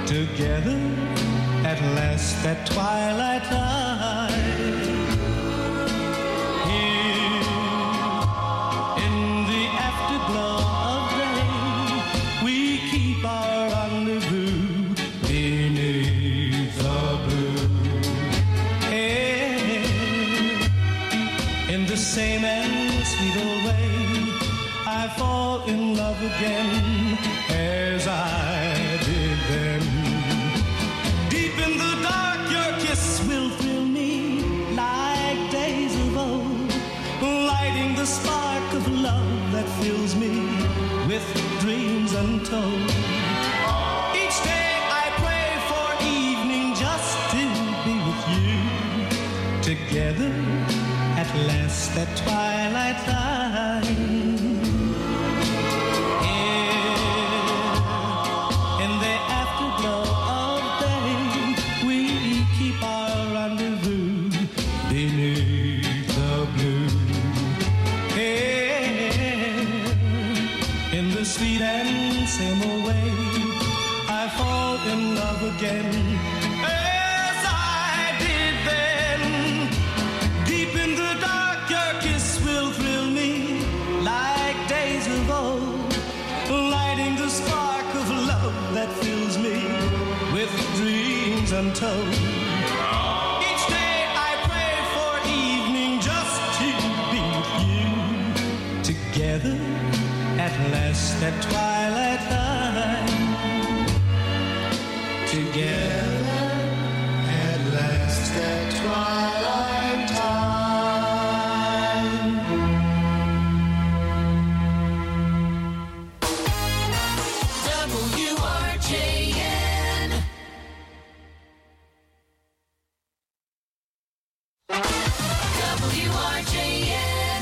Together at last at twilight time, here in the afterglow of day, we keep our rendezvous beneath the blue. Hey, in the same and sweet old way, I fall in love again as I did then. Deep in the dark, your kiss will thrill me like days of old, lighting the spark of love that fills me with dreams untold. Each day I pray for evening just to be with you, together at last at twilight time. In the afterglow of day, we keep our rendezvous beneath the blue. Hey, in the sweet and same old way, I fall in love again as I did then. Deep in the dark, your kiss will thrill me like days of old, lighting the spark of love that fills me with dreams untold. Each day I pray for evening just to be with you, together at last at twilight time. Together at last at twilight time. WRJN. WRJN.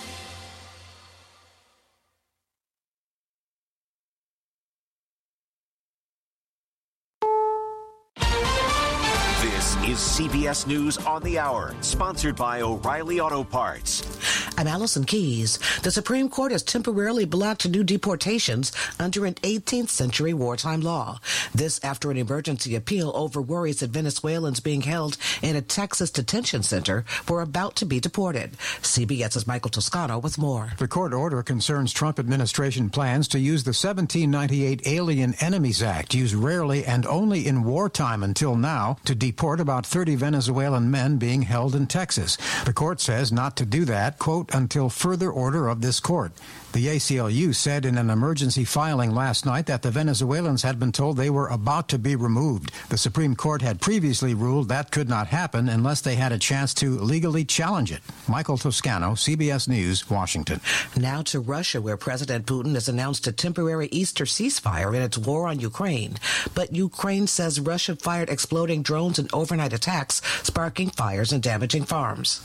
This is CBS News on the Hour, sponsored by O'Reilly Auto Parts. I'm Allison Keyes. The Supreme Court has temporarily blocked new deportations under an 18th century wartime law. This after an emergency appeal over worries that Venezuelans being held in a Texas detention center were about to be deported. CBS's Michael Toscano with more. The court order concerns Trump administration plans to use the 1798 Alien Enemies Act, used rarely and only in wartime until now, to deport about 30 Venezuelan men being held in Texas. The court says not to do that, quote, until further order of this court. The ACLU said in an emergency filing last night that the Venezuelans had been told they were about to be removed. The Supreme Court had previously ruled that could not happen unless they had a chance to legally challenge it. Michael Toscano, CBS News, Washington. Now to Russia, where President Putin has announced a temporary Easter ceasefire in its war on Ukraine. But Ukraine says Russia fired exploding drones in overnight attacks, sparking fires and damaging farms.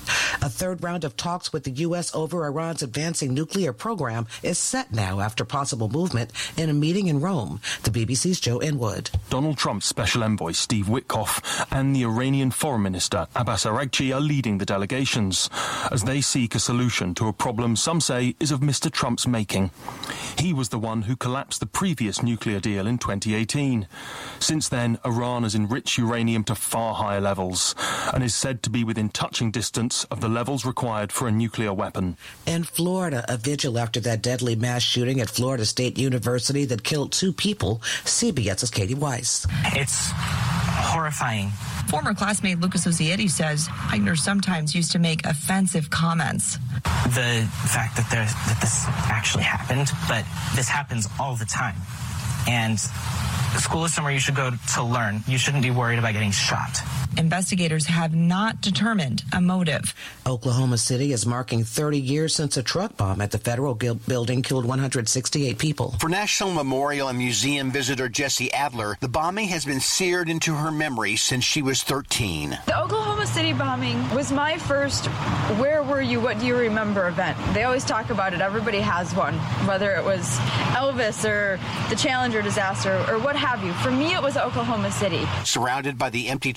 A third round of talks with the U.S. over Iran's advancing nuclear program is set now after possible movement in a meeting in Rome. The BBC's Joe Inwood. Donald Trump's special envoy Steve Witkoff and the Iranian Foreign Minister Abbas Araghchi are leading the delegations as they seek a solution to a problem some say is of Mr. Trump's making. He was the one who collapsed the previous nuclear deal in 2018. Since then, Iran has enriched uranium to far higher levels and is said to be within touching distance of the levels required for a nuclear weapon. In Florida, a vigil after that deadly mass shooting at Florida State University that killed 2 people. CBS's Katie Weiss. It's horrifying. Former classmate Lucas Ozietti says Heitner sometimes used to make offensive comments. The fact that this actually happened, but this happens all the time. And school is somewhere you should go to learn. You shouldn't be worried about getting shot. Investigators have not determined a motive. Oklahoma City is marking 30 years since a truck bomb at the federal building killed 168 people. For National Memorial and Museum visitor Jessie Adler, the bombing has been seared into her memory since she was 13. The Oklahoma City bombing was my first where were you, what do you remember event. They always talk about it. Everybody has one, whether it was Elvis or the Challenger disaster or what have you. For me, it was Oklahoma City. Surrounded by the empty chairs of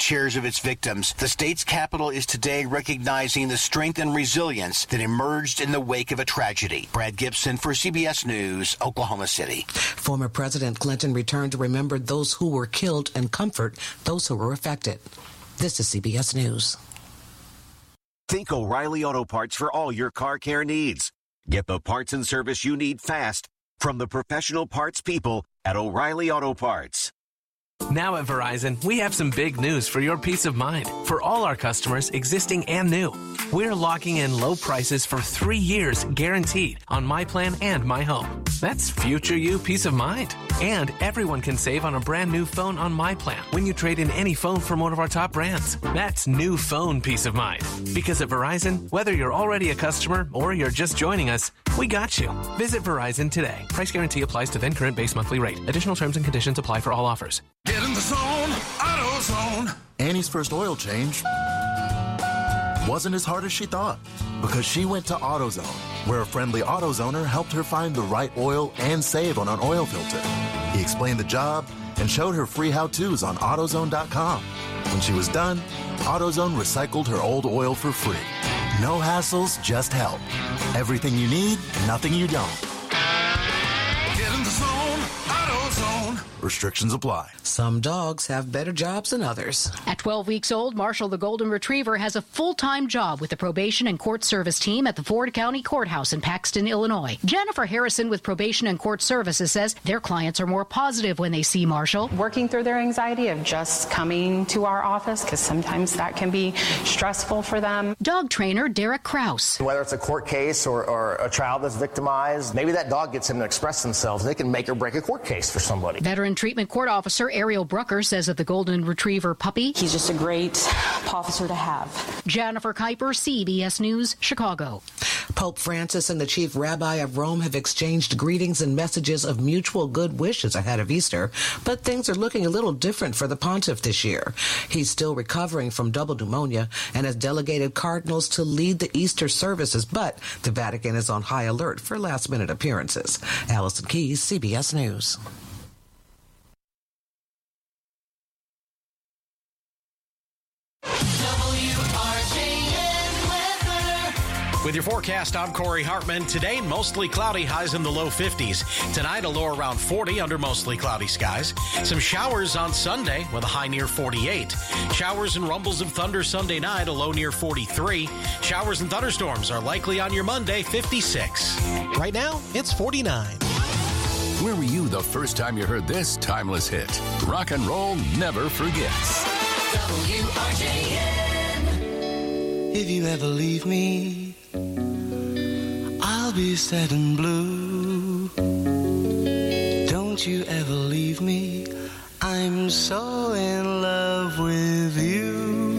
its victims. The state's capital is today recognizing the strength and resilience that emerged in the wake of a tragedy. Brad Gibson for CBS News, Oklahoma City. Former President Clinton returned to remember those who were killed and comfort those who were affected. This is CBS News. Think O'Reilly Auto Parts for all your car care needs. Get the parts and service you need fast from the professional parts people at O'Reilly Auto Parts. Now at Verizon, we have some big news for your peace of mind. For all our customers, existing and new, we're locking in low prices for 3 years guaranteed on My Plan and My Home. That's future you peace of mind. And everyone can save on a brand new phone on My Plan when you trade in any phone from one of our top brands. That's new phone peace of mind. Because at Verizon, whether you're already a customer or you're just joining us, we got you. Visit Verizon today. Price guarantee applies to then current base monthly rate. Additional terms and conditions apply for all offers. Get in the zone, AutoZone. Annie's first oil change wasn't as hard as she thought because she went to AutoZone, where a friendly AutoZoner helped her find the right oil and save on an oil filter. He explained the job and showed her free how-tos on AutoZone.com. When she was done, AutoZone recycled her old oil for free. No hassles, just help. Everything you need, nothing you don't. Get in the zone, AutoZone. Restrictions apply. Some dogs have better jobs than others. At 12 weeks old, Marshall the Golden Retriever has a full-time job with the Probation and Court Service team at the Ford County Courthouse in Paxton, Illinois. Jennifer Harrison with Probation and Court Services says their clients are more positive when they see Marshall. Working through their anxiety of just coming to our office, because sometimes that can be stressful for them. Dog trainer Derek Krause. Whether it's a court case or a child that's victimized, maybe that dog gets him to express themselves. They can make or break a court case for somebody. Veteran Treatment Court Officer Ariel Brucker says of the Golden Retriever puppy, he's just a great officer to have. Jennifer Kuiper, CBS News, Chicago. Pope Francis and the chief rabbi of Rome have exchanged greetings and messages of mutual good wishes ahead of Easter, but things are looking a little different for the pontiff this year. He's still recovering from double pneumonia and has delegated cardinals to lead the Easter services, but the Vatican is on high alert for last-minute appearances. Allison Keyes, CBS News. With your forecast, I'm Corey Hartman. Today, mostly cloudy, highs in the low 50s. Tonight, a low around 40 under mostly cloudy skies. Some showers on Sunday with a high near 48. Showers and rumbles of thunder Sunday night, a low near 43. Showers and thunderstorms are likely on your Monday, 56. Right now, it's 49. Where were you the first time you heard this timeless hit? Rock and roll never forgets. WRJN. If you ever leave me, I'll be sad and blue. Don't you ever leave me, I'm so in love with you.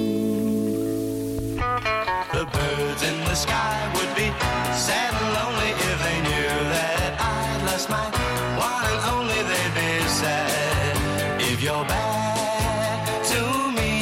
The birds in the sky would be sad and lonely if they knew that I'd lost my one and only. They'd be sad if you're back to me.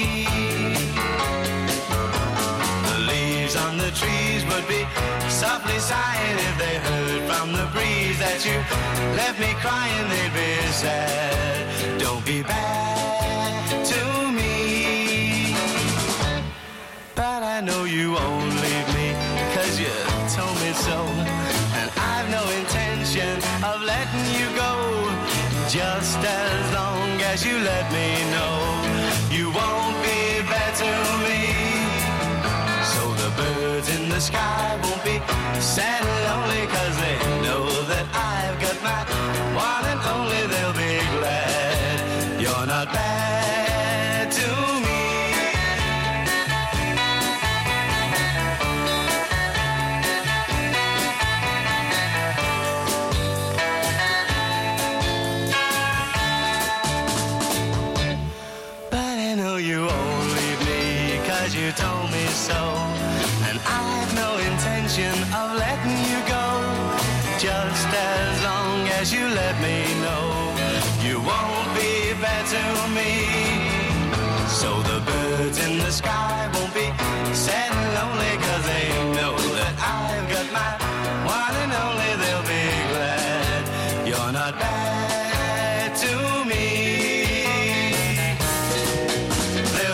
The leaves on the trees would be softly sighing if they heard from the breeze that you left me crying. They'd be sad. Don't be bad to me. But I know you won't leave me, 'cause you told me so. And I've no intention of letting you go, just as long as you let me know you won't be bad to me. So the birds in the sky won't be sad and lonely, 'cause they know that I've got my one and only. They'll be glad you're not bad to me. You won't leave me, 'cause you told me so. And I've no intention of letting you go, just as long as you let me know you won't be bad to me. So the birds in the sky won't be sad and lonely, 'cause they know that I've got my one and only. They'll be glad you're not bad to me.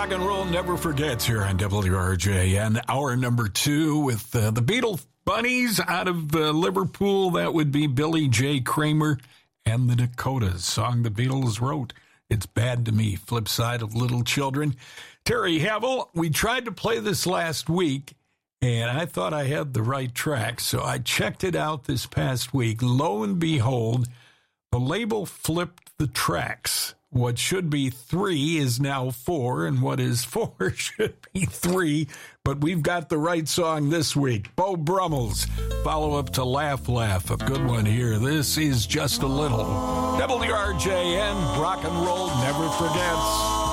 Rock and Roll Never Forgets here on WRJN. Hour number 2 with the Beatle Bunnies out of Liverpool. That would be Billy J. Kramer and the Dakotas. Song the Beatles wrote. It's Bad to Me, flip side of Little Children. Terry Havel, we tried to play this last week, and I thought I had the right track, so I checked it out this past week. Lo and behold, the label flipped the tracks. What should be 3 is now 4, and what is 4 should be 3. But we've got the right song this week. Beau Brummels, follow-up to Laugh Laugh, a good one here. This is Just a Little. WRJN, Rock and Roll Never Forgets.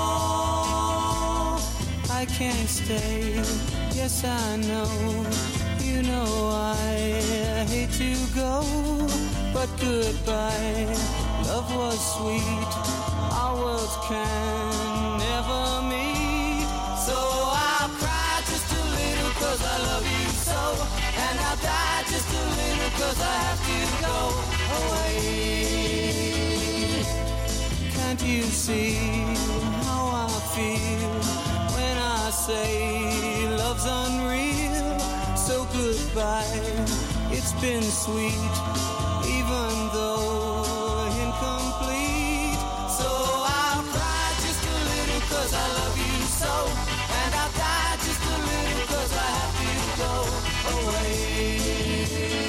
I can't stay, yes I know. You know I hate to go, but goodbye. Love was sweet. Our worlds can never meet. So I'll cry just a little 'cause I love you so. And I'll die just a little 'cause I have to go away. Can't you see how I feel when I say love's unreal? So goodbye, it's been sweet, even though incomplete. So I'll cry just a little 'cause I love you so. And I'll die just a little 'cause I have to go away.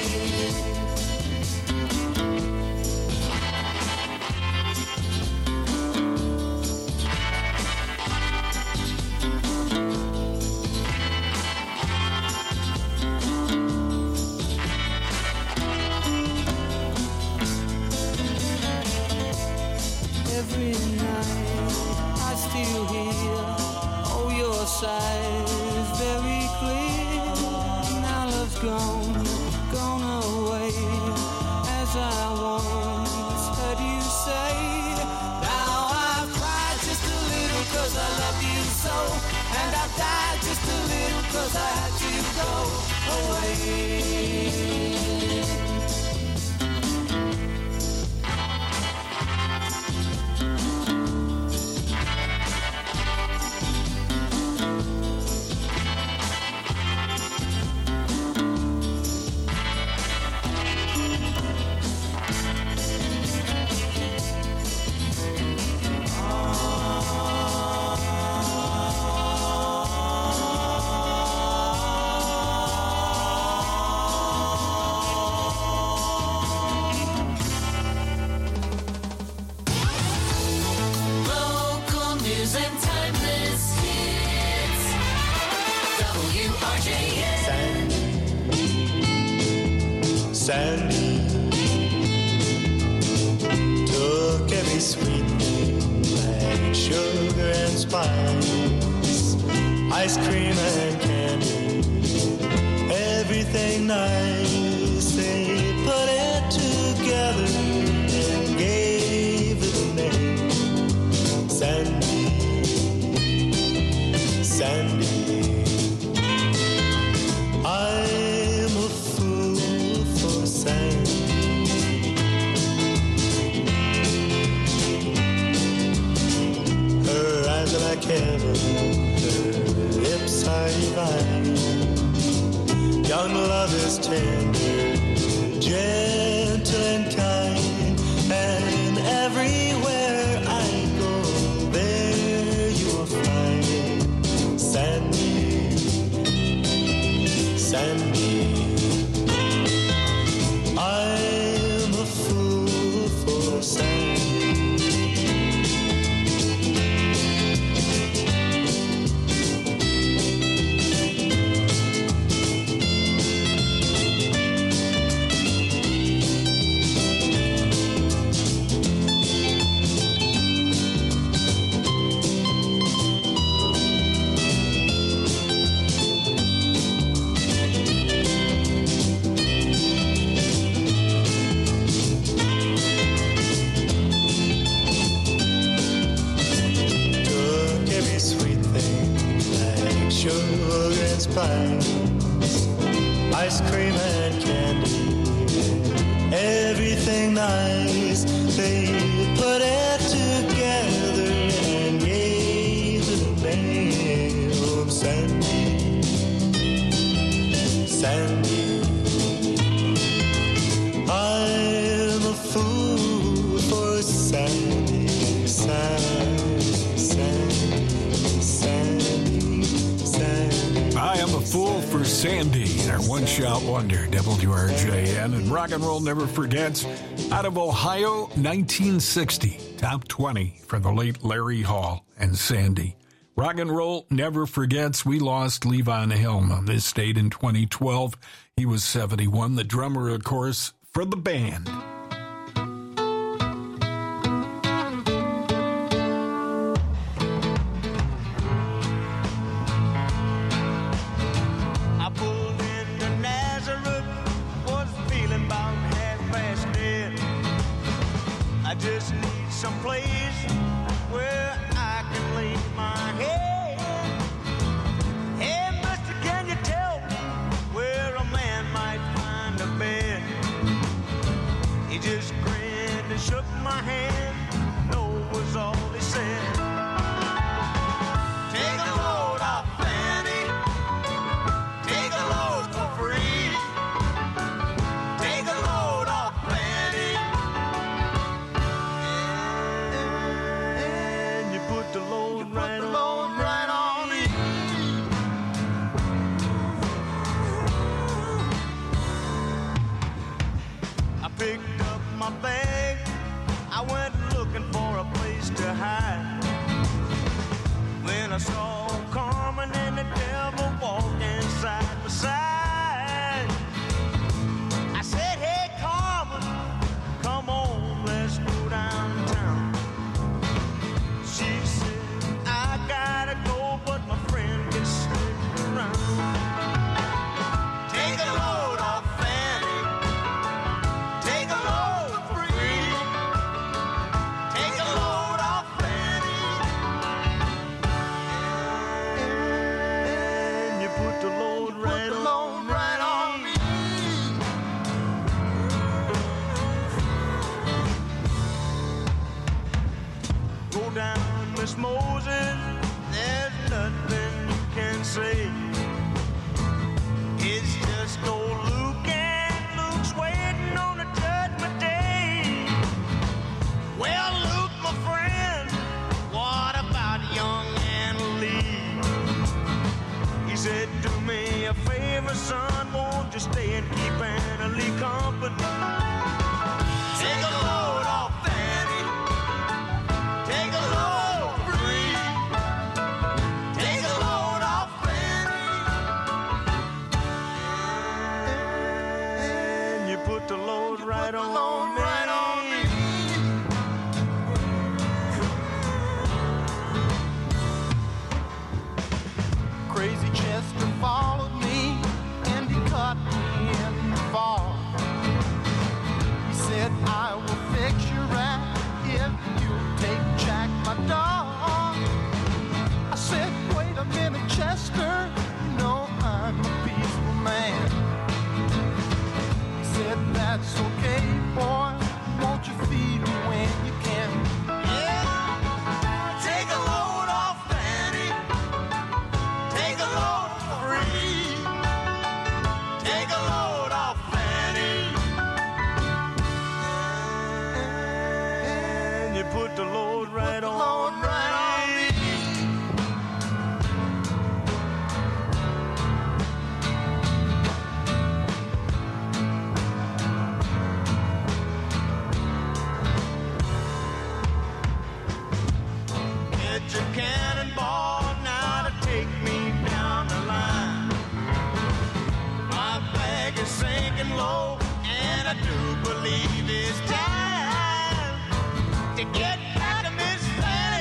Every night I still hear, oh, your sighs very clear. Now love's gone away, as I once heard you say. Now I've cried just a little 'cause I love you so. And I've died just a little 'cause I had to go away. Sandy took every sweet thing like sugar and spice, ice cream and candy, everything nice. They put it together and gave it a name. Sandy, Sandy. I'm a fool for Sandy. Her eyes are like heaven, her lips are divine. Young love is tender, gentle and kind, and everywhere I go, there you will find Sandy, Sandy. I'm a fool for Sandy. Ice cream and candy, everything nice. They put it together and gave it a name. Sandy, our one-shot wonder, WRJN, and Rock and Roll Never Forgets. Out of Ohio, 1960, top 20 for the late Larry Hall and Sandy. Rock and Roll Never Forgets. We lost Levon Helm on this date in 2012. He was 71, the drummer, of course, for the band. Just need some place where I can lay my head. Hey, mister, can you tell me where a man might find a bed? He just grinned and shook my hand. No was all he said. Take a load off, Fanny. Take a load for free. Take a load off, Fanny. The load right on me. I picked up my bag. I went looking for a place to hide. When I saw Carmen and the devil walk inside my side, I said, hey, Carmen, come on, let's go downtown. She said, I gotta go, but my friend can stick around. Take a load off, Fanny. Take a load for free. Take a load off, Fanny. And you put the load right on me. Go down, Miss Moses, there's nothing you can say. It's just old Luke, and Luke's waiting on the judgment day. Well, Luke, my friend, what about young Anna Lee? He said, do me a favor, son, won't you stay and keep Anna Lee company? Take a load off, Fanny. Take a load free. Take a load off, Fanny. And you put the load right on me. Crazy Chester followed me and he caught me in the fall. He said, I will fix you right if you'll take Jack, my dog. I said, wait a minute, Chester, you know I'm a peaceful man. He said, that's okay, boy, won't you feed him when you can? Yeah, take a load off, Fanny. Take a load free. Take a load off, Fanny. And you put the load right on me. Get your cannonball now to take me down the line. My bag is sinking low, and I do believe it's time to get back to Miss Fanny.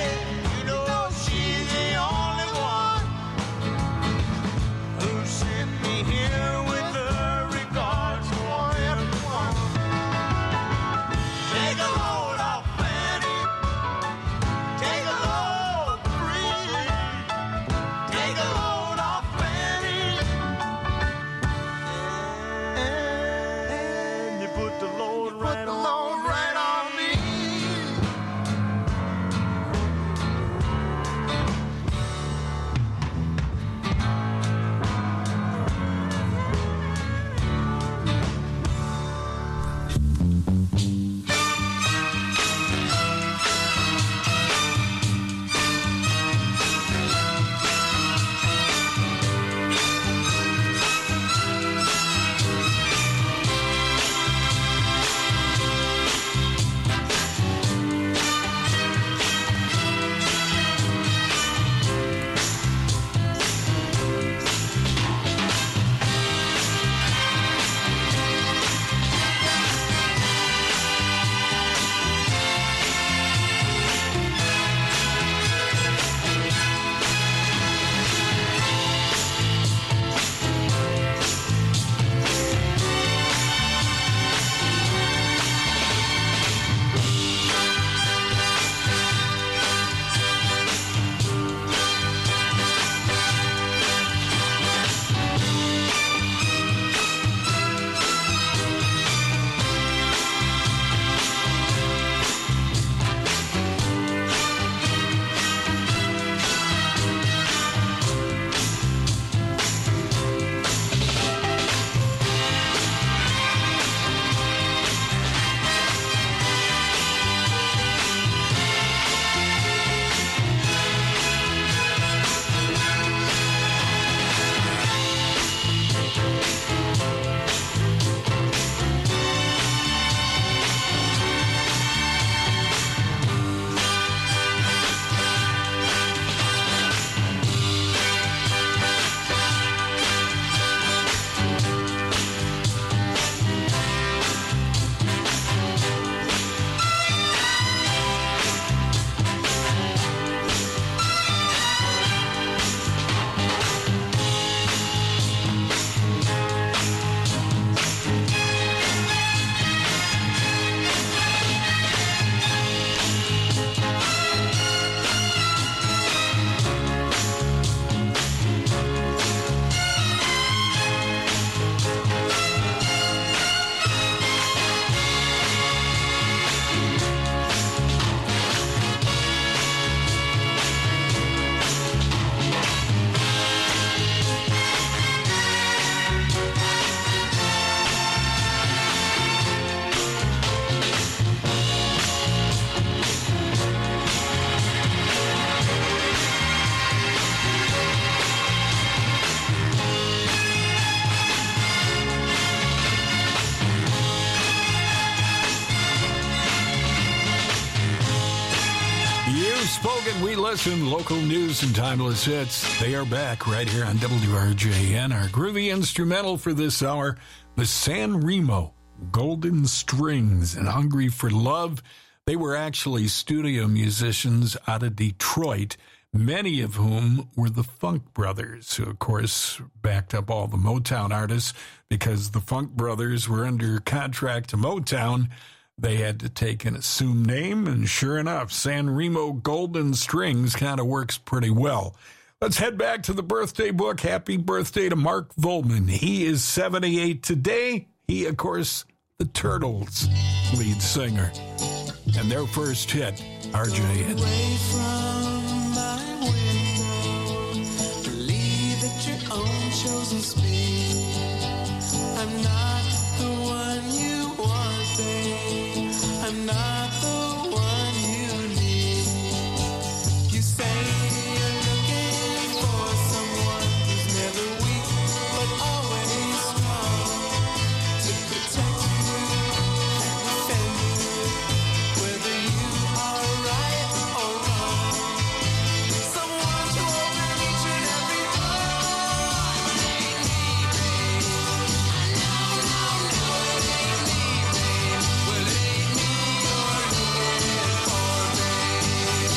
Spoken, we listen. Local news and timeless hits. They are back right here on WRJN. Our groovy instrumental for this hour, the San Remo Golden Strings and Hungry for Love. They were actually studio musicians out of Detroit, many of whom were the Funk Brothers, who, of course, backed up all the Motown artists because the Funk Brothers were under contract to Motown. They had to take an assumed name, and sure enough, San Remo Golden Strings kind of works pretty well. Let's head back to the birthday book. Happy birthday to Mark Volman. He is 78 today. He, of course, the Turtles lead singer. And their first hit, RJN. Away from my window, believe that your own chosen speed. I'm not the one you want, babe. I'm not the one you need. You say you're looking for someone who's never weak, but always strong to protect you and defend you, whether you are right or wrong. Someone to open each and every door. It ain't me, babe. I know it ain't me, babe. Well, it ain't me you're looking for, babe.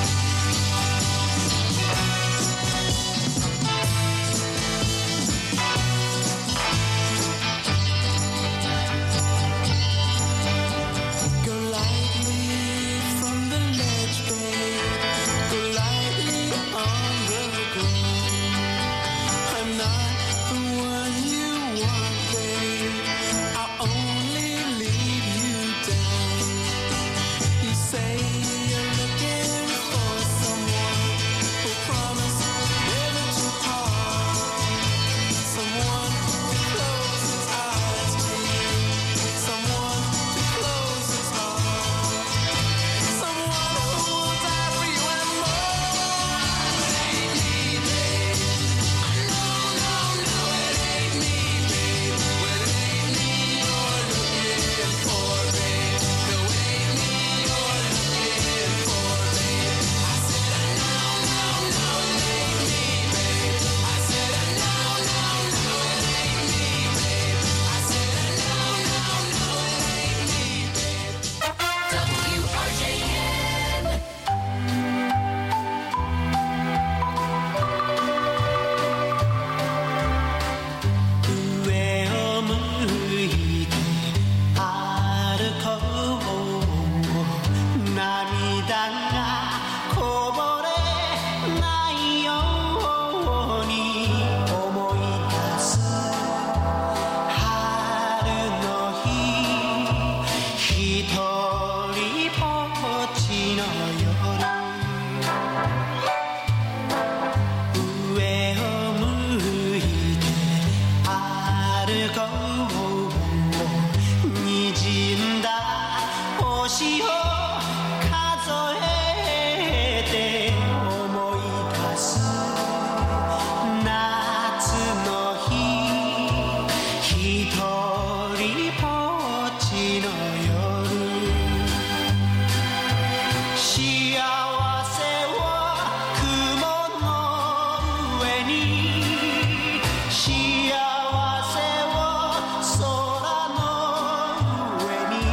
Go lightly from the ledge, babe. Go lightly on the ground. I'm not the one you want, babe. I'll only lead you down. You say you're looking for someone who'll promise never to part. Someone to close his eyes to you. Someone to close his heart. Someone who will die for you and more. It ain't me, babe. No, it ain't me, babe. Well, it ain't me you're looking for, babe. No, it ain't me you're looking for, babe. I said, no, it ain't me, babe. I said, no, it ain't me, babe. I said, no, it ain't me, babe. WRJN.上を向いて歩こう涙がこぼれないように思い出す春の日一人ぼっちの夜上を向いて歩こう滲んだ星を数えて思い出す夏の日一人ぼっちの夜幸せを雲の上に幸せを空の上に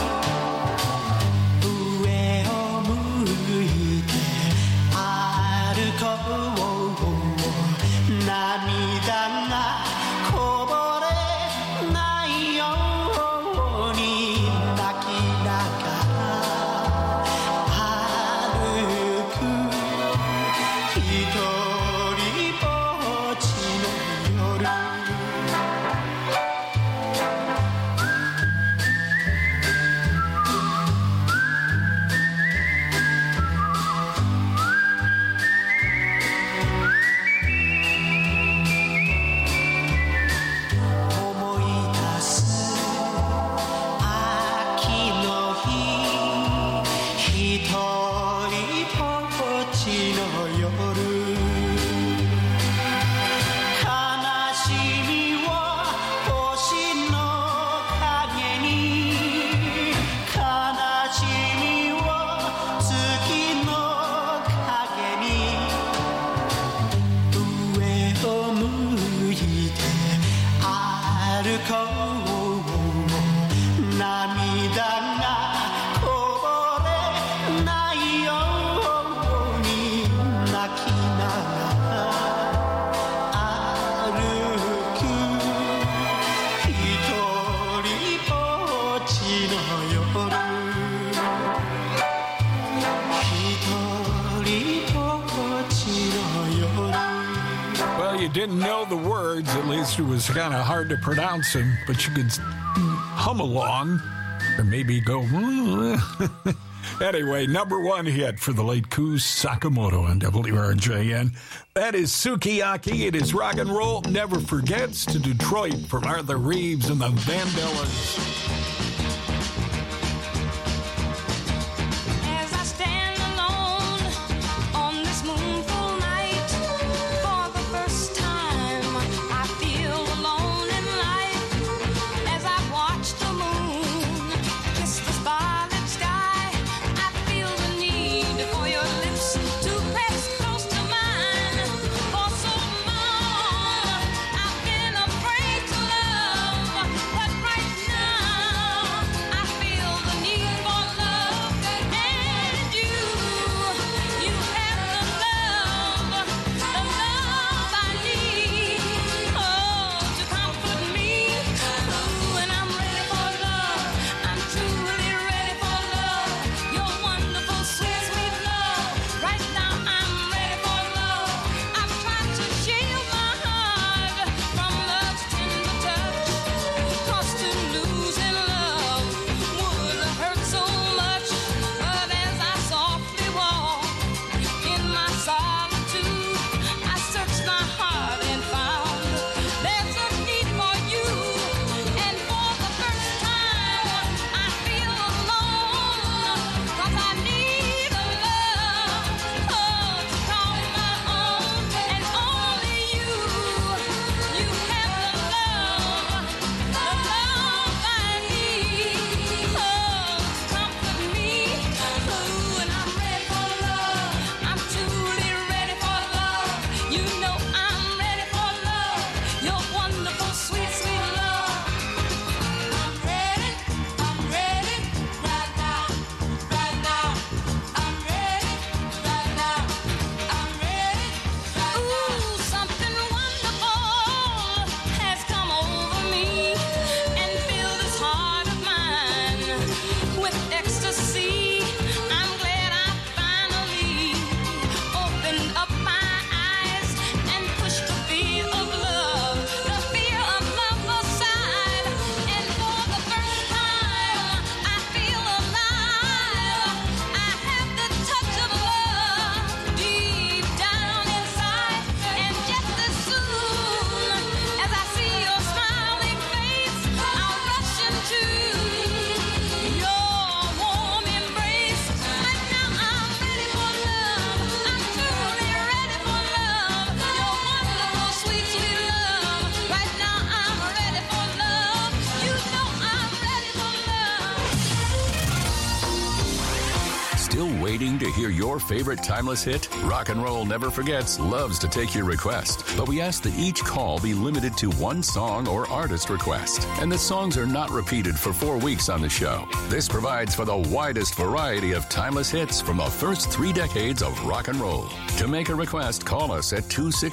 上を向いて歩こう涙がこぼれないように泣きながら歩く一人ぼっちの夜思い出す秋の日一人ぼっちの夜悲しみを星の影に悲しみを月の didn't know the words, at least it was kind of hard to pronounce them, but you could hum along or maybe go. Anyway, number one hit for the late Kuz Sakamoto on WRJN. That is Sukiyaki. It is Rock and Roll Never Forgets to Detroit from Arthur Reeves and the Vandellas. Waiting to hear your favorite timeless hit? Rock and Roll Never Forgets loves to take your request, but we ask that each call be limited to one song or artist request, and the songs are not repeated for 4 weeks on the show. This provides for the widest variety of timeless hits from the first 3 decades of rock and roll. To make a request, call us at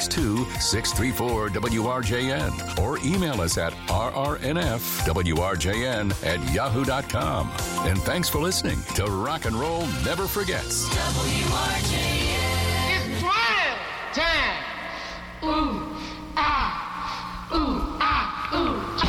262-634-WRJN or email us at rrnfwrjn@yahoo.com. And thanks for listening to Rock and Roll Never Forgets. WRJN. It's twirl time. Ooh, ah, ooh, ah, ooh, ah.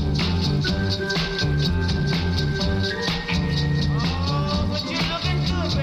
Good.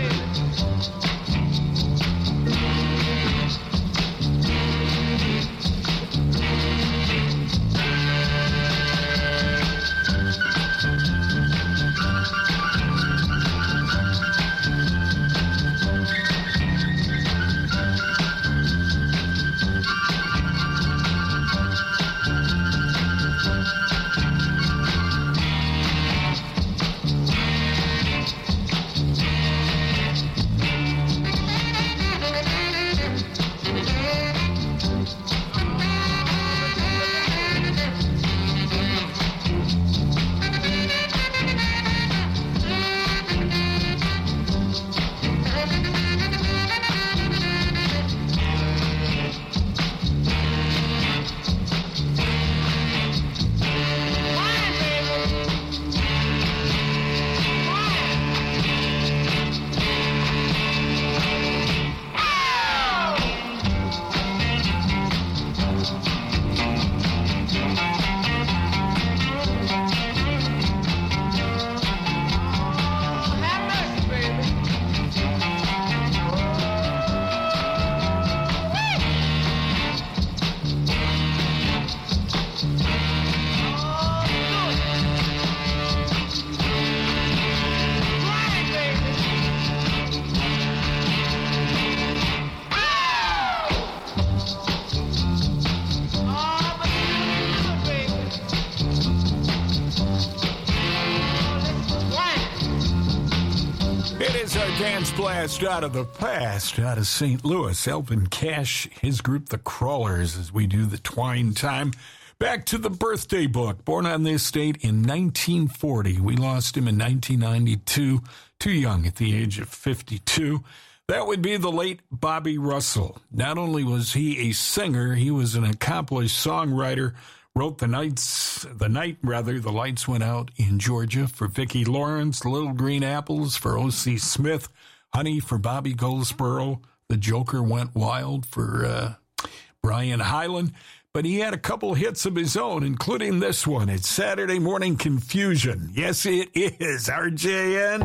is our dance blast out of the past, out of St. Louis. Elvin Cash, his group, The Crawlers, as we do the Twine Time. Back to the birthday book. Born on this date in 1940. We lost him in 1992, too young at the age of 52. That would be the late Bobby Russell. Not only was he a singer, he was an accomplished songwriter. Wrote The Night the Lights Went Out in Georgia for Vicki Lawrence, Little Green Apples for O.C. Smith, Honey for Bobby Goldsboro, The Joker Went Wild for Brian Hyland. But he had a couple hits of his own, including this one. It's Saturday Morning Confusion. Yes, it is. RJN.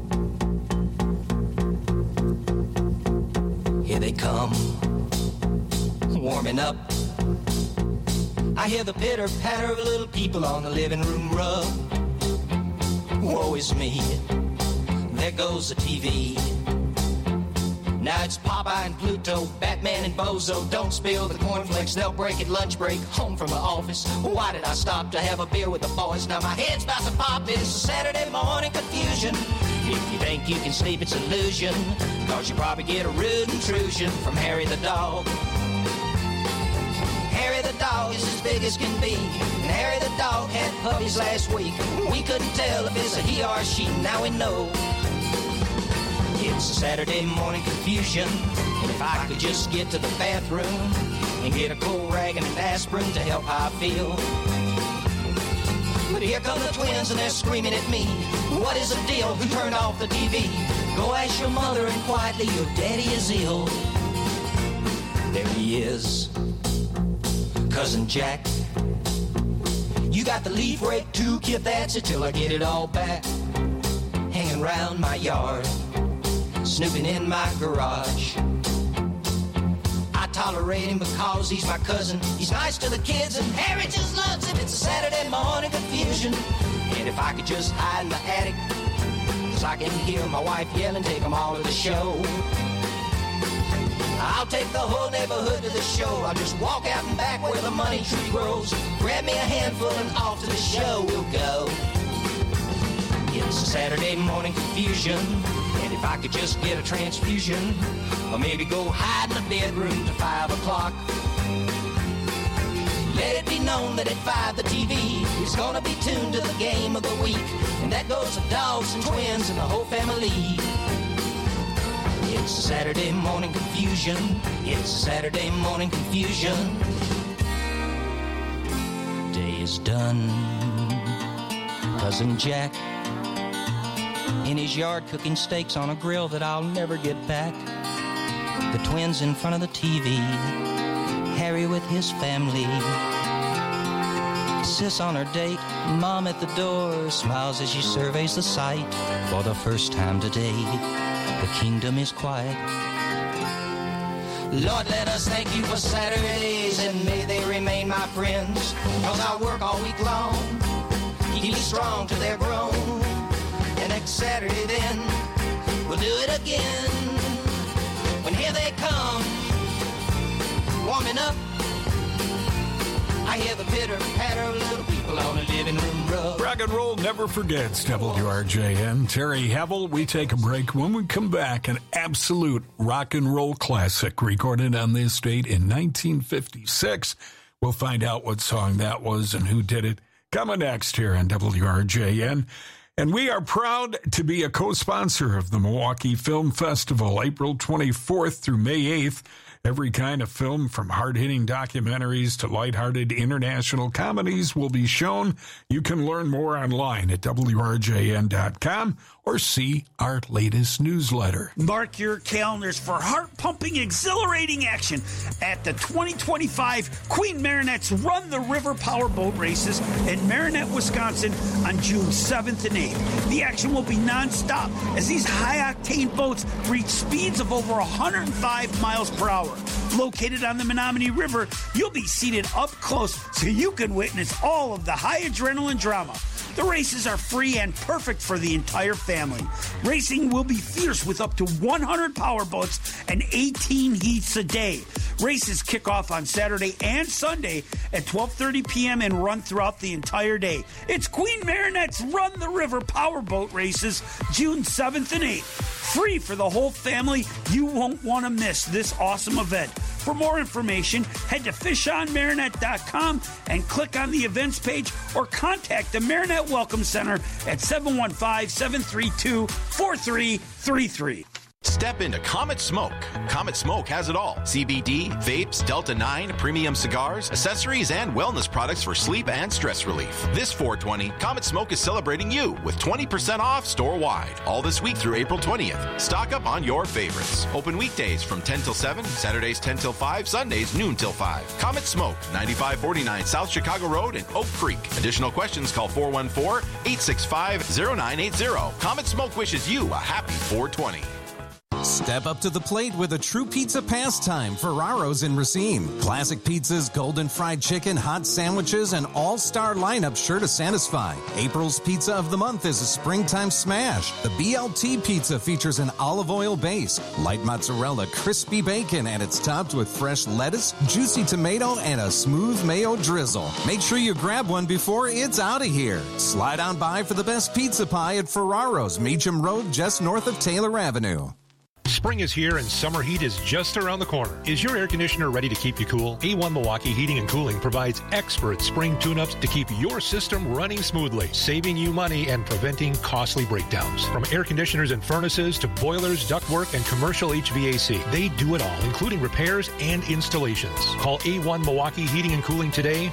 Here they come, warming up. I hear the pitter-patter of little people on the living room rug. Woe is me, there goes the TV. Now it's Popeye and Pluto, Batman and Bozo. Don't spill the cornflakes, they'll break at lunch break. Home from the office, why did I stop to have a beer with the boys? Now my head's about to pop, it's a Saturday morning confusion. If you think you can sleep, it's illusion, cause you probably get a rude intrusion from Harry the dog. Harry the dog is as big as can be, and Harry the dog had puppies last week. We couldn't tell if it's a he or a she, now we know. It's a Saturday morning confusion, and if I could just get to the bathroom and get a cold rag and an aspirin to help how I feel. But here come the twins and they're screaming at me. What is the deal? Who turned off the TV? Go ask your mother and quietly, your daddy is ill. There he is, Cousin Jack. You got the leaf rake too, kid, that's it till I get it all back. Hanging around my yard, snooping in my garage. I tolerate him because he's my cousin. He's nice to the kids and Harry just loves him. It's a Saturday morning confusion. And if I could just hide in the attic, cause I can hear my wife yelling, take them all to the show. I'll take the whole neighborhood to the show. I'll just walk out and back where the money tree grows. Grab me a handful and off to the show we'll go. It's a Saturday morning confusion. And if I could just get a transfusion, or maybe go hide in the bedroom to 5 o'clock. Let it be known that at 5 the TV is gonna be tuned to the game of the week. And that goes the dogs and twins and the whole family. It's a Saturday morning confusion. It's a Saturday morning confusion. Day is done. Cousin Jack in his yard cooking steaks on a grill that I'll never get back. The twins in front of the TV, Harry with his family. Sis on her date, Mom at the door, smiles as she surveys the sight. For the first time today, the kingdom is quiet. Lord, let us thank you for Saturdays, and may they remain my friends. Cause I work all week long, keep me strong till they're grown. And next Saturday then, we'll do it again. When here they come, warming up, I hear the pitter-patter of little people on the living room rug. Rock and roll never forgets. WRJN. Terry Hevel. We take a break. When we come back, an absolute rock and roll classic recorded on this date in 1956. We'll find out what song that was and who did it. Coming next here on WRJN. And we are proud to be a co-sponsor of the Milwaukee Film Festival, April 24th through May 8th. Every kind of film, from hard-hitting documentaries to lighthearted international comedies, will be shown. You can learn more online at WRJN.com or see our latest newsletter. Mark your calendars for heart-pumping, exhilarating action at the 2025 Queen Marinette's Run the River Power Boat Races in Marinette, Wisconsin on June 7th and 8th. The action will be nonstop as these high-octane boats reach speeds of over 105 miles per hour. Located on the Menominee River, you'll be seated up close so you can witness all of the high adrenaline drama. The races are free and perfect for the entire family. Racing will be fierce with up to 100 powerboats and 18 heats a day. Races kick off on Saturday and Sunday at 12:30 p.m. and run throughout the entire day. It's Queen Marinette's Run the River Powerboat Races, June 7th and 8th. Free for the whole family. You won't want to miss this awesome event. For more information, head to fishonmarinette.com and click on the events page or contact the Marinette Welcome Center at 715-732-4333. Step into Comet Smoke. Comet Smoke has it all. CBD, vapes, Delta 9, premium cigars, accessories, and wellness products for sleep and stress relief. This 420, Comet Smoke is celebrating you with 20% off store-wide. All this week through April 20th. Stock up on your favorites. Open weekdays from 10 till 7, Saturdays 10 till 5, Sundays noon till 5. Comet Smoke, 9549 South Chicago Road in Oak Creek. Additional questions, call 414-865-0980. Comet Smoke wishes you a happy 420. Step up to the plate with a true pizza pastime, Ferraro's in Racine. Classic pizzas, golden fried chicken, hot sandwiches, and all-star lineup sure to satisfy. April's pizza of the month is a springtime smash. The BLT pizza features an olive oil base, light mozzarella, crispy bacon, and it's topped with fresh lettuce, juicy tomato, and a smooth mayo drizzle. Make sure you grab one before it's out of here. Slide on by for the best pizza pie at Ferraro's, Meacham Road, just north of Taylor Avenue. Spring is here and summer heat is just around the corner. Is your air conditioner ready to keep you cool? A1 Milwaukee Heating and Cooling provides expert spring tune-ups to keep your system running smoothly, saving you money and preventing costly breakdowns. From air conditioners and furnaces to boilers, ductwork, and commercial HVAC, they do it all, including repairs and installations. Call A1 Milwaukee Heating and Cooling today,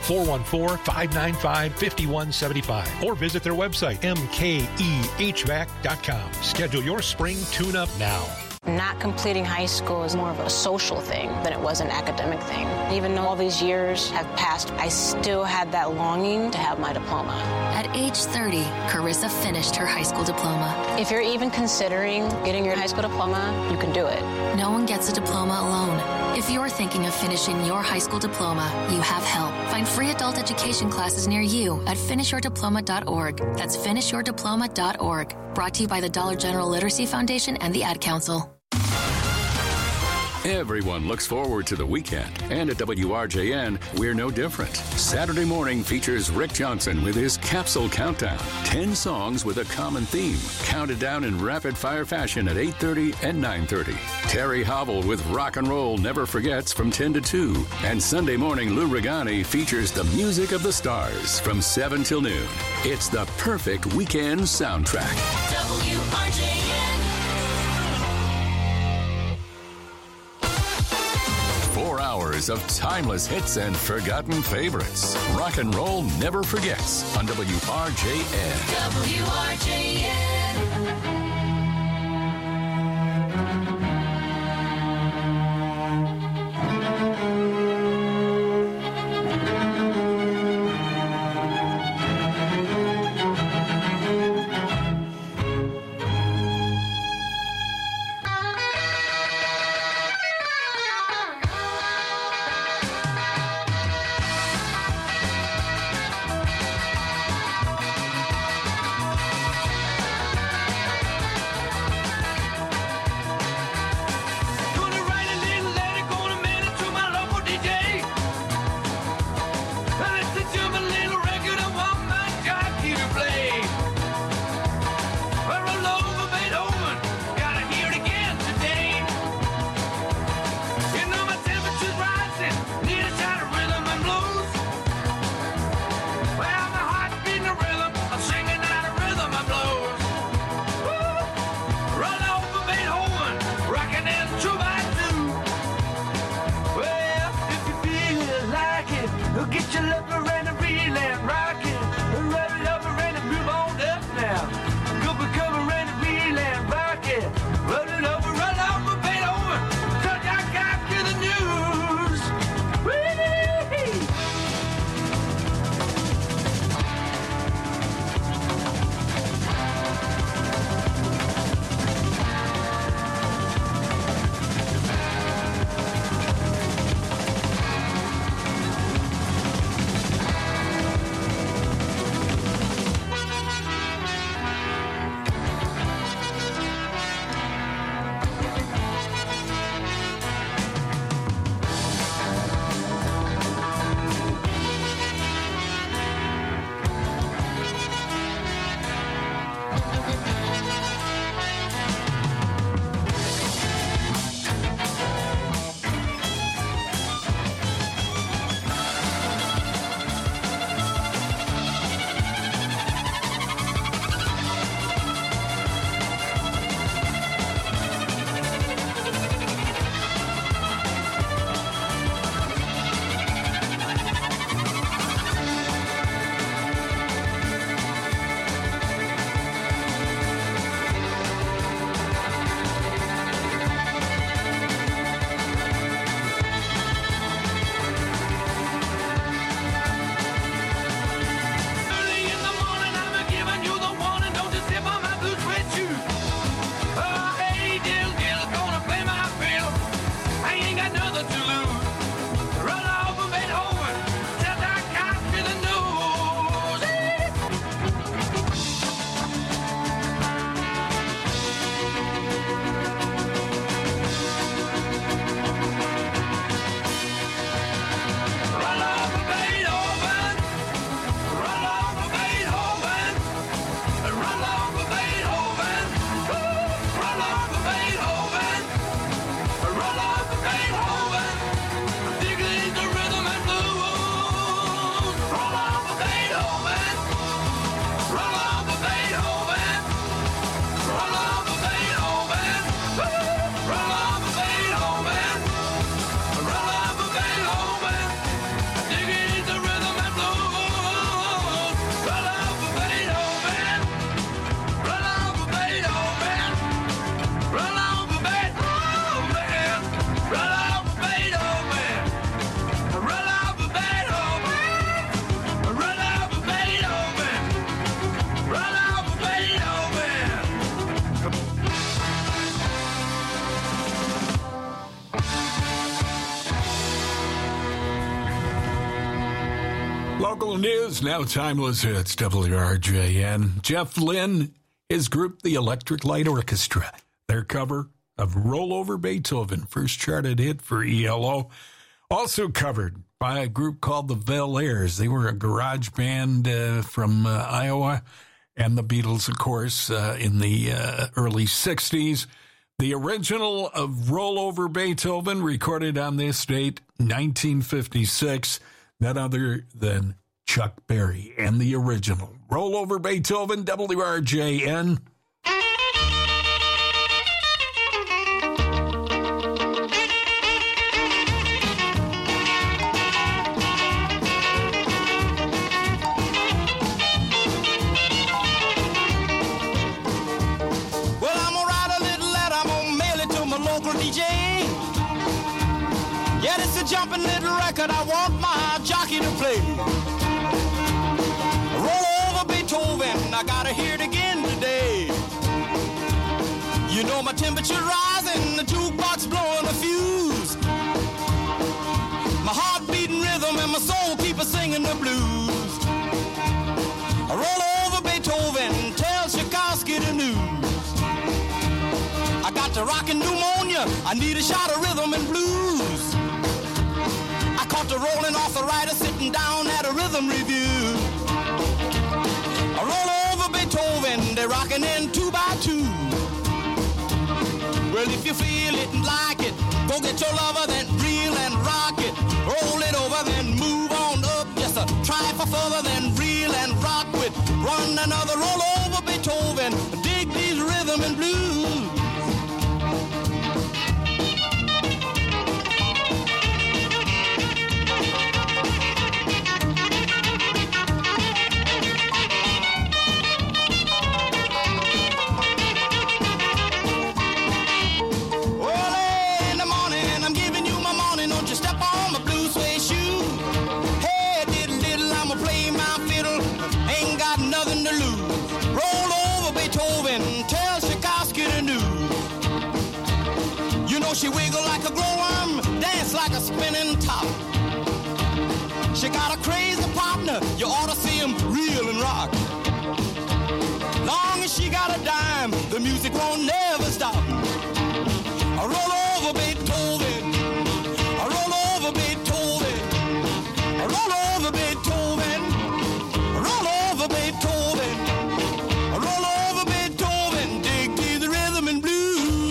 414-595-5175, or visit their website, mkehvac.com. Schedule your spring tune-up now. Not completing high school is more of a social thing than it was an academic thing. Even though all these years have passed, I still had that longing to have my diploma. At age 30, Carissa finished her high school diploma. If you're even considering getting your high school diploma, you can do it. No one gets a diploma alone. If you're thinking of finishing your high school diploma, you have help. Find free adult education classes near you at finishyourdiploma.org. That's finishyourdiploma.org. Brought to you by the Dollar General Literacy Foundation and the Ad Council. Everyone looks forward to the weekend, and at WRJN, we're no different. Saturday morning features Rick Johnson with his Capsule Countdown. 10 songs with a common theme, counted down in rapid-fire fashion at 8:30 and 9:30. Terry Hobble with Rock and Roll Never Forgets from 10 to 2. And Sunday morning, Lou Regani features the music of the stars from 7 till noon. It's the perfect weekend soundtrack. WRJN. 4 hours of timeless hits and forgotten favorites. Rock and Roll Never Forgets on WRJN. WRJN. local news, now timeless hits, WRJN. Jeff Lynne, his group, the Electric Light Orchestra. Their cover of Roll Over Beethoven, first charted hit for ELO. Also covered by a group called the Valairs. They were a garage band from Iowa. And the Beatles, of course, in the early 60s. The original of Roll Over Beethoven, recorded on this date, 1956. None other than Chuck Berry and the original. Roll Over Beethoven, WRJN. Jumping little record I want my jockey to play. Roll over Beethoven, I gotta hear it again today. You know my temperature's rising, the jukebox blowing a fuse. My heart beating rhythm and my soul keep a singing the blues. I roll over Beethoven, tell Tchaikovsky the news. I got the rockin' pneumonia, I need a shot of rhythm and blues. I caught the rolling arthritis sitting down at a rhythm review. I roll over Beethoven, they're rocking in 2 by 2. Well, if you feel it and like it, go get your lover, then reel and rock it. Roll it over, then move on up. Just a try for further, then reel and rock with. Run another roll over Beethoven, dig these rhythm and blues. She wiggle like a glowworm, dance like a spinning top. She got a crazy partner, you ought to see him reel and rock. Long as she got a dime, the music won't never stop. I roll over Beethoven, I roll over Beethoven, I roll over Beethoven, I roll over Beethoven, I roll over Beethoven, dig to the rhythm and blues.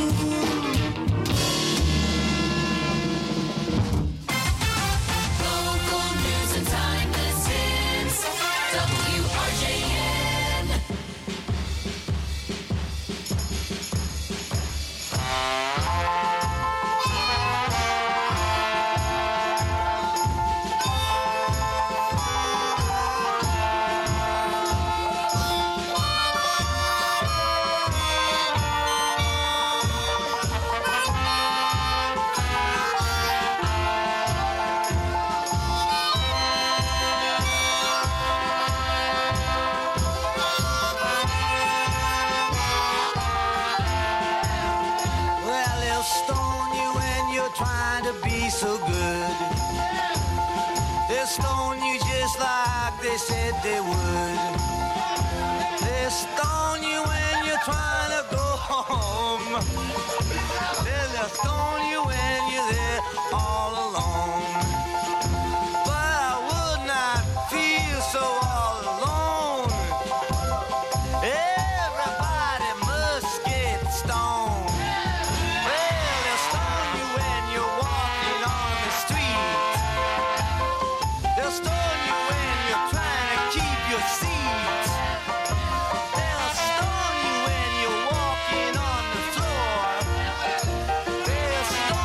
They said they would. They stone you when you're trying to go home. They'll stone you when you're there all alone. But I would not feel so all alone. Everybody must get stoned. Well, they'll stone you when you're walking on the street. They'll stone you when you're trying to keep your seat. They'll stone you when you're walking on the floor. They'll stone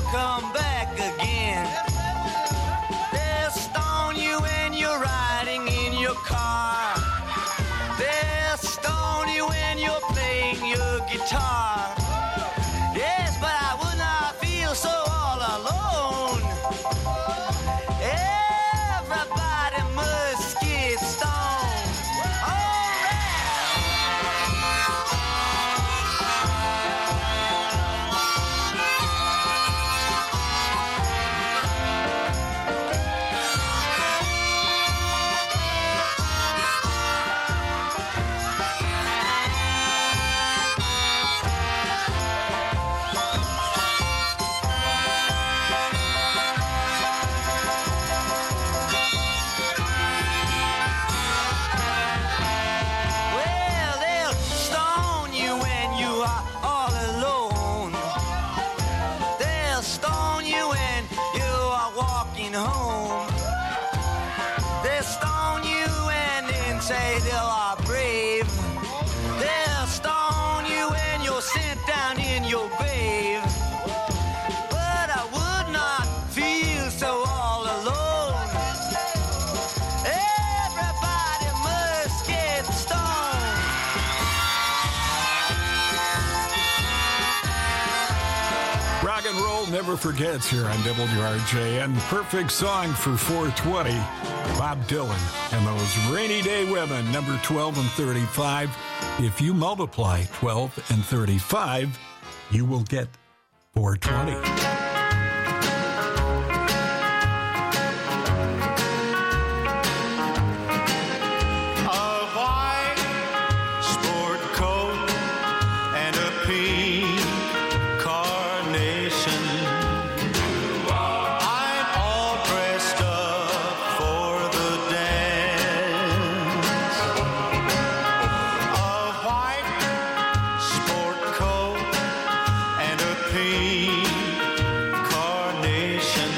come back again. They'll stone you when you're riding in your car. They'll stone you when you're playing your guitar. Yes, but I would not feel so all alone. Everybody must get stoned. Well, they'll stone you when you are all alone. They'll stone you when you are walking home. They'll stone you and then say they are brave. They'll stone you when you're sent down in your grave. But I would not feel so all alone. Everybody must get stoned. Rock and roll never forgets here on WRJN. Perfect song for 420. Bob Dylan and those Rainy Day Women, number 12 and 35. If you multiply 12 and 35, you will get 420. A white sport coat and a pink carnation. I'm all dressed up for the dance. A white sport coat and a pink carnation.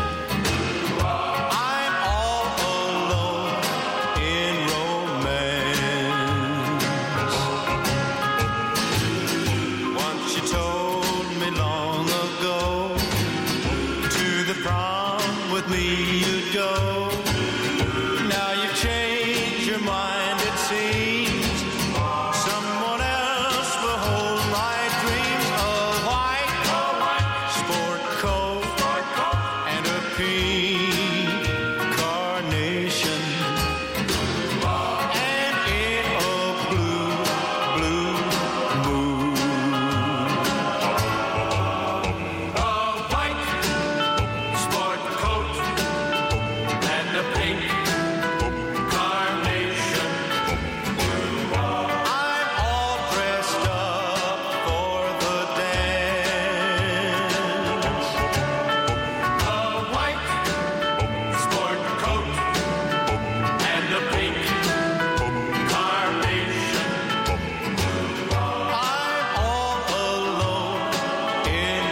I'm all alone in romance. Once you told me long ago, to the prom with me you'd go. Now you've changed your mind, it seems. Someone else will hold my dreams. A white sport coat and a pink carnation. And in a blue, blue moon. A white sport coat and a pink carnation. I'm all dressed up for the dance. A white sport coat and a pink carnation. I'm all alone in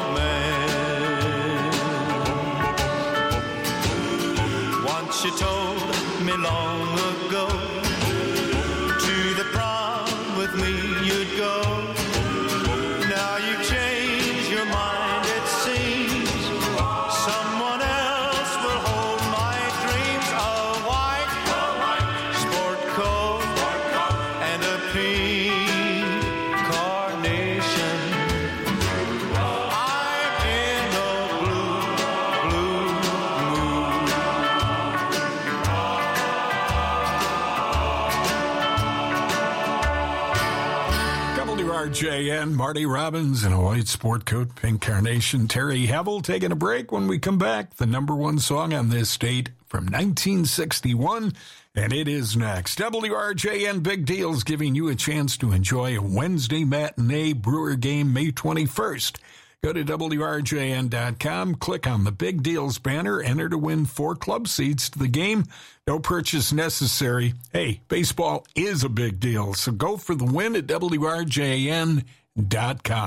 romance. Once you told me long ago, to the prom with me you'd go. Now you've changed your mind, it seems. Someone else will hold my dreams. A white sport coat and a pink carnation. I'm in a blue, blue moon. WRJN, Marty Robbins in a white sport coat, pink carnation. Terry Hevel taking a break. When we come back, the number one song on this date from 1961, and it is next. WRJN Big Deals giving you a chance to enjoy a Wednesday matinee Brewer game May 21st. Go to WRJN.com, click on the Big Deals banner, enter to win 4 club seats to the game. No purchase necessary. Hey, baseball is a big deal, so go for the win at WRJN.com.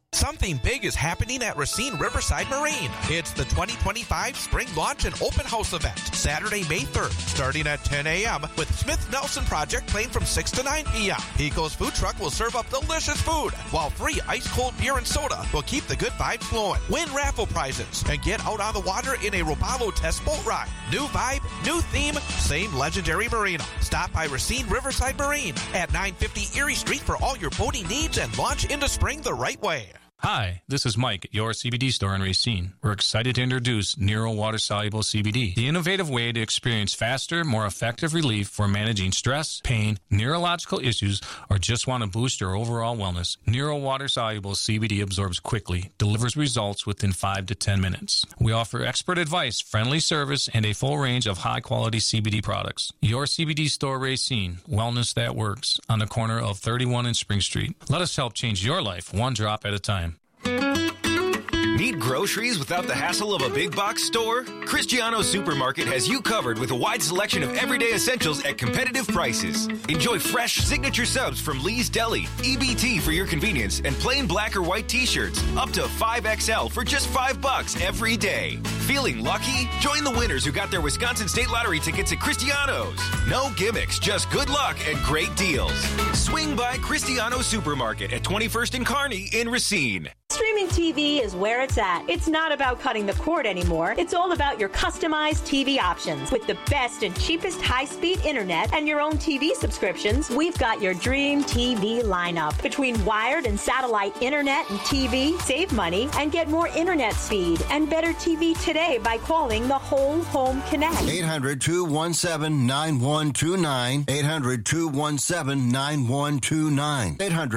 Something big is happening at Racine Riverside Marine. It's the 2025 Spring Launch and Open House event, Saturday, May 3rd, starting at 10 a.m. with Smith Nelson Project playing from 6 to 9 p.m. Pico's Food Truck will serve up delicious food, while free ice-cold beer and soda will keep the good vibes flowing. Win raffle prizes and get out on the water in a Robalo test boat ride. New vibe, new theme, same legendary marina. Stop by Racine Riverside Marine at 950 Erie Street for all your boating needs and launch into spring the right way. Hi, this is Mike at your CBD store in Racine. We're excited to introduce Nero Water-Soluble CBD, the innovative way to experience faster, more effective relief for managing stress, pain, neurological issues, or just want to boost your overall wellness. Nero Water-Soluble CBD absorbs quickly, delivers results within 5 to 10 minutes. We offer expert advice, friendly service, and a full range of high-quality CBD products. Your CBD store Racine, wellness that works, on the corner of 31 and Spring Street. Let us help change your life one drop at a time. Need groceries without the hassle of a big box store? Cristiano Supermarket has you covered with a wide selection of everyday essentials at competitive prices. Enjoy fresh signature subs from Lee's Deli, EBT for your convenience, and plain black or white t-shirts up to 5XL for just $5 every day. Feeling lucky? Join the winners who got their Wisconsin State Lottery tickets at Cristiano's. No gimmicks, just good luck and great deals. Swing by Cristiano Supermarket at 21st and Kearney in Racine. Streaming TV is where it's at. It's not about cutting the cord anymore. It's all about your customized TV options. With the best and cheapest high-speed internet and your own TV subscriptions, we've got your dream TV lineup. Between wired and satellite internet and TV, save money and get more internet speed and better TV today by calling the Whole Home Connect. 800-217-9129. 800-217-9129.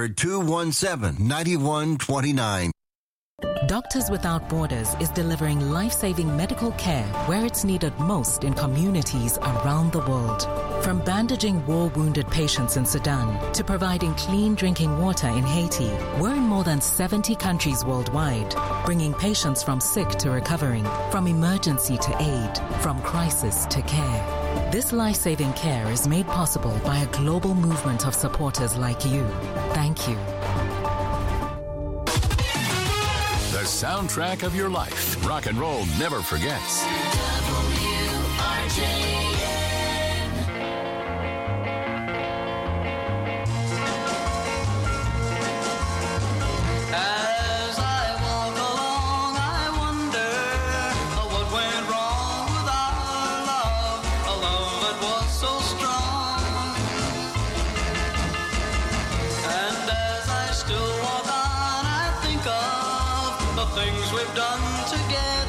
800-217-9129. Doctors Without Borders is delivering life-saving medical care where it's needed most in communities around the world. From bandaging war-wounded patients in Sudan to providing clean drinking water in Haiti, we're in more than 70 countries worldwide, bringing patients from sick to recovering, from emergency to aid, from crisis to care. This life-saving care is made possible by a global movement of supporters like you. Thank you. The soundtrack of your life. Rock and roll never forgets. As I walk along, I wonder what went wrong with our love, a love that was so strong. And as I still walk on, I think of the things we've done together.